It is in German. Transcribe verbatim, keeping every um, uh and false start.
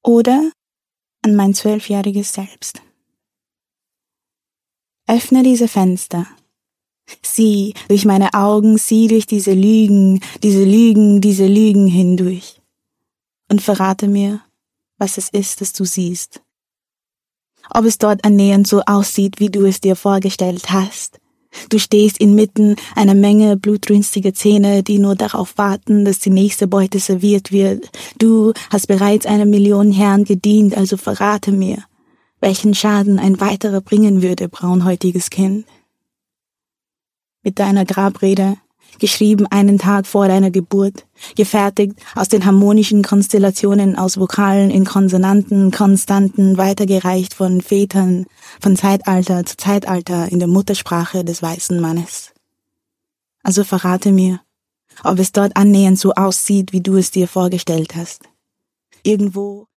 oder an mein zwölfjähriges Selbst. Öffne diese Fenster. Sieh durch meine Augen, sieh durch diese Lügen, diese Lügen, diese Lügen hindurch. Und verrate mir, was es ist, das du siehst. Ob es dort annähernd so aussieht, wie du es dir vorgestellt hast. Du stehst inmitten einer Menge blutrünstiger Zähne, die nur darauf warten, dass die nächste Beute serviert wird. Du hast bereits einer Million Herren gedient, also verrate mir, welchen Schaden ein weiterer bringen würde, braunhäutiges Kind. Mit deiner Grabrede, geschrieben einen Tag vor deiner Geburt, gefertigt aus den harmonischen Konstellationen aus Vokalen in Konsonanten, Konstanten, weitergereicht von Vätern, von Zeitalter zu Zeitalter in der Muttersprache des weißen Mannes. Also verrate mir, ob es dort annähernd so aussieht, wie du es dir vorgestellt hast. Irgendwo